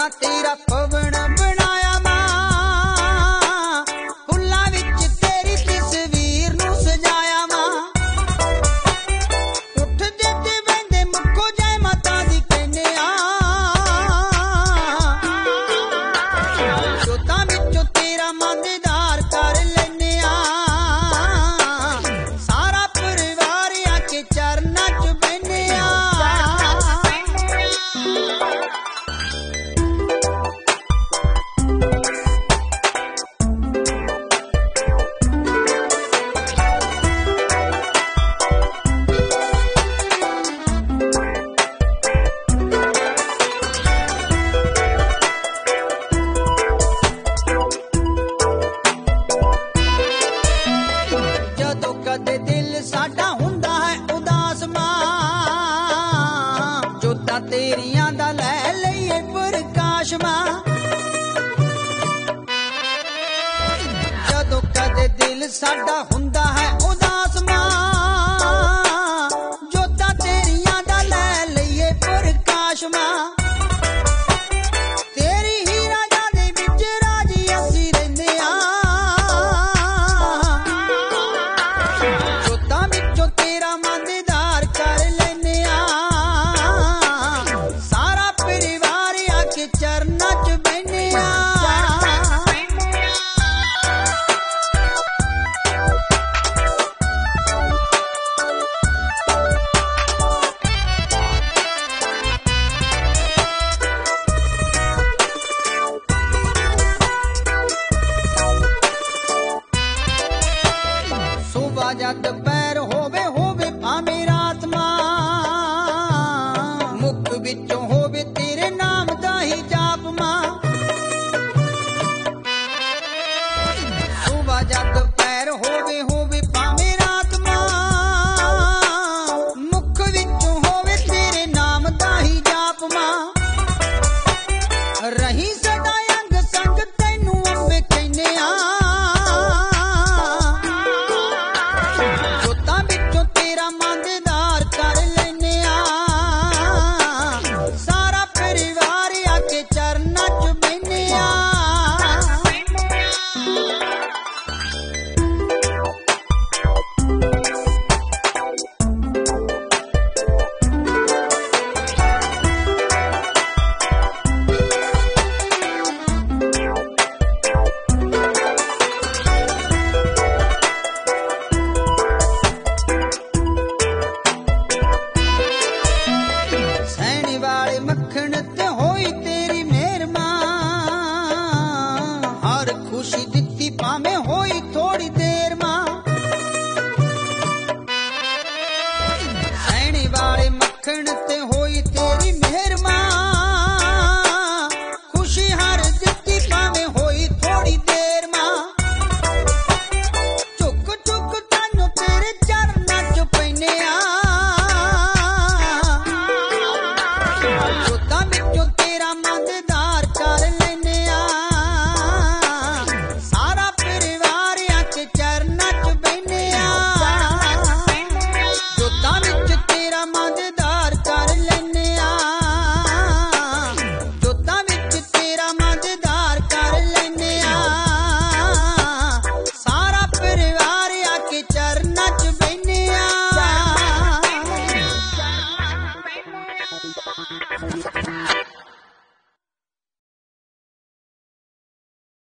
सोना तेरा पवन बनाया मां, फुल्लां विच तेरी तस्वीर नूं सजाया मां। उठ जेते बंदे मुक्को जय माता दी कहने आ, जोतां विचों तेरा मां दीदार कर लैने आ। सारा परिवार आके चरनां च बहने आ। ਜਦੋਂ ਕਦੇ ਦਿਲ ਸਾਡਾ ਹੁੰਦਾ ਹੈ ਉਦਾਸ ਮਾਂ, ਜੋਤਾਂ ਤੇਰੀਆਂ ਦਾ ਲੈ ਲਈਏ ਪ੍ਰਕਾਸ਼ ਮਾਂ। ਜਦੋਂ ਕਦੇ ਦਿਲ ਸਾਡਾ ਹੁੰਦਾ ਹੈ ਉਦਾਸ ਮਾਂ, ਜੋਤਾਂ ਤੇਰੀਆਂ ਦਾ ਲੈ ਲਈਏ ਪ੍ਰਕਾਸ਼ ਮਾਂ। ਤੇਰੀ ਹੀ ਰਾਜਾ ਦੇ ਵਿੱਚ ਰਾਜੀ ਅਸੀਂ ਰਹਿੰਦੇ ਆ। जोतां विचों तेरा मां दीदार कर लैने आ। सारा परिवार आके चरनां च बहने आ। ਸੁਬਾ ਜਦ ਦੁਪਹਿਰ ਹੋਵੇ ਭਾਵੇਂ ਰਾਤ ਮਾਂ, ਮੁਖ ਵਿੱਚੋਂ ਹੋਵੇ ਤੇਰੇ ਨਾਮ ਦਾ ਹੀ ਜਾਪ ਮਾਂ। ਸੁਬਾ ਜਦ ਦੁਪਹਿਰ ਹੋਵੇ ਭਾਵੇਂ ਰਾਤ ਮਾਂ, ਮੁਖ ਵਿੱਚੋਂ ਹੋਵੇ ਤੇਰੇ ਨਾਮ ਦਾ ਹੀ ਜਾਪ ਮਾਂ। ਰਹੀ ਸਦਾ ਅੰਗ ਸੰਗ ਤੈਨੂੰ ਅੰਬੇ ਕਹਿੰਨੇ ਆ। जोतां विचों तेरा मां दीदार कर लैने आ। सारा परिवार आके चरनां च बहने आ। ਸੈਣੀ ਵਾਲੇ ਮੱਖਣ ਤੇ ਹੋਈ ਤੇਰੀ ਮਿਹਰ ਮਾਂ, ਹਰ ਖੁਸ਼ੀ ਦਿੱਤੀ ਭਾਵੇਂ ਹੋਈ ਥੋੜੀ ਦੇਰ ਮਾਂ। ਸੈਣੀ ਵਾਲੇ ਮੱਖਣ ਤੇ ਹੋਈ ਤੇਰੀ ਮਿਹਰ ਮਾਂ, ਖੁਸ਼ੀ ਹਰ ਦਿੱਤੀ ਭਾਵੇਂ ਹੋਈ ਥੋੜੀ ਦੇਰ ਮਾਂ। ਝੁਕ ਝੁਕ ਤਾਨੂੰ ਤੇਰੇ ਚਰਨਾਂ ਚ ਪੈਨੇ ਆ। जोतां